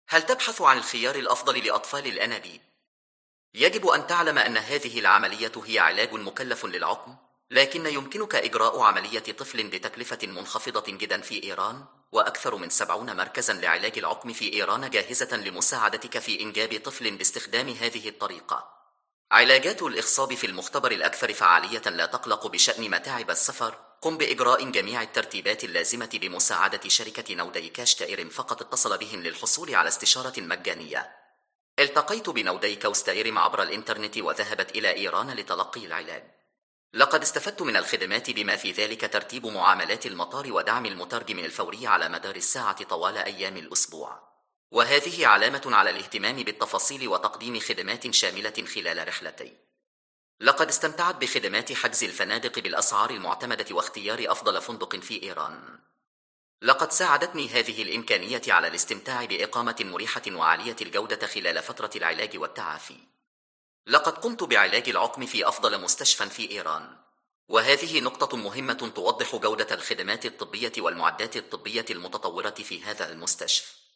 هل تبحث عن الخيار الأفضل لأطفال الأنابيب؟ يجب أن تعلم أن هذه العملية هي علاج مكلف للعقم، لكن يمكنك إجراء عملية طفل بتكلفة منخفضة جدا في إيران، وأكثر من 70 مركزا لعلاج العقم في إيران جاهزة لمساعدتك في إنجاب طفل باستخدام هذه الطريقة. علاجات الإخصاب في المختبر الأكثر فعالية. لا تقلق بشأن متاعب السفر، قم بإجراء جميع الترتيبات اللازمة بمساعدة شركة نودي كاوستير. فقط اتصل بهم للحصول على استشارة مجانية. التقيت بنودي كاوستير عبر الإنترنت وذهبت إلى إيران لتلقي العلاج. لقد استفدت من الخدمات بما في ذلك ترتيب معاملات المطار ودعم المترجم الفوري على مدار الساعة طوال أيام الأسبوع، وهذه علامة على الاهتمام بالتفاصيل وتقديم خدمات شاملة خلال رحلتي. لقد استمتعت بخدمات حجز الفنادق بالأسعار المعتمدة واختيار أفضل فندق في إيران. لقد ساعدتني هذه الإمكانية على الاستمتاع بإقامة مريحة وعالية الجودة خلال فترة العلاج والتعافي. لقد قمت بعلاج العقم في أفضل مستشفى في إيران، وهذه نقطة مهمة توضح جودة الخدمات الطبية والمعدات الطبية المتطورة في هذا المستشفى.